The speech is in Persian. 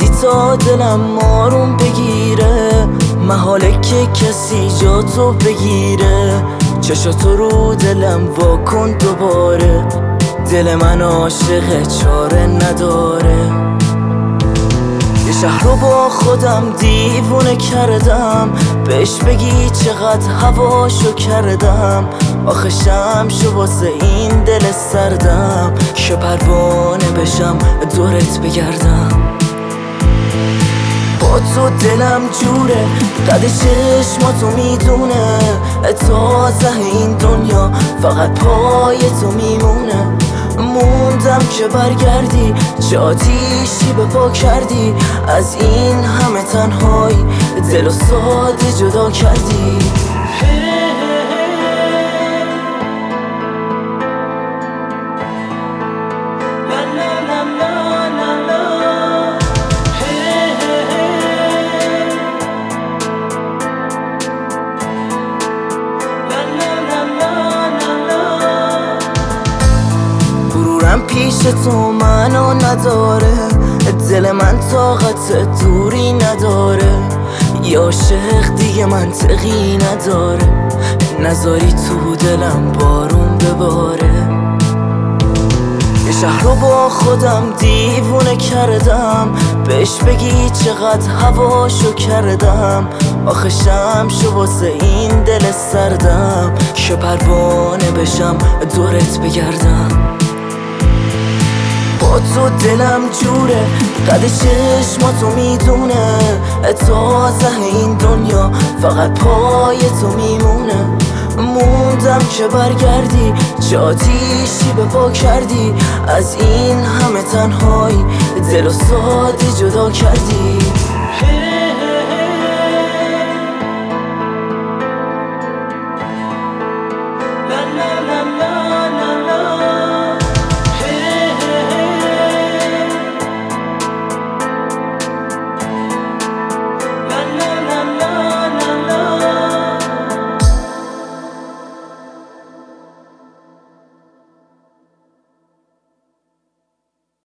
اومدی تا دلم آروم بگیره، محاله که کسی جا تو بگیره. چشاتو رو دلم واکن دوباره، دل من عاشق چاره نداره. یه شهر رو با خودم دیوونه کردم، بهش بگی چقدر هواشو کردم. آخه شمشو واسه این دل سردم، که پروانه بشم دورت بگردم. با تو دلم جوره، قد چشماتو میدونه، تازه این دنیا فقط پای تو میمونه. موندم که برگردی، چه آتیشی به پا کردی، از این همه تنهایی دل و ساده جدا کردی. پیش تو منو نداره، دل من طاقت دوری نداره. یا عاشق دیگه منطقی نداره، نذاری تو دلم بارون بباره. یه شهر رو با خودم دیوونه کردم، بهش بگی چقدر هواشو کردم. آخه شمشو واسه این دل سردم، که پروانه بشم دورت بگردم. با تو دلم جوره، قد چشماتو میدونه، تازه این دنیا فقط پای تو میمونه. موندم که برگردی، چه آتیشی به پا کردی، از این همه تنهایی دل و ساده جدا کردی.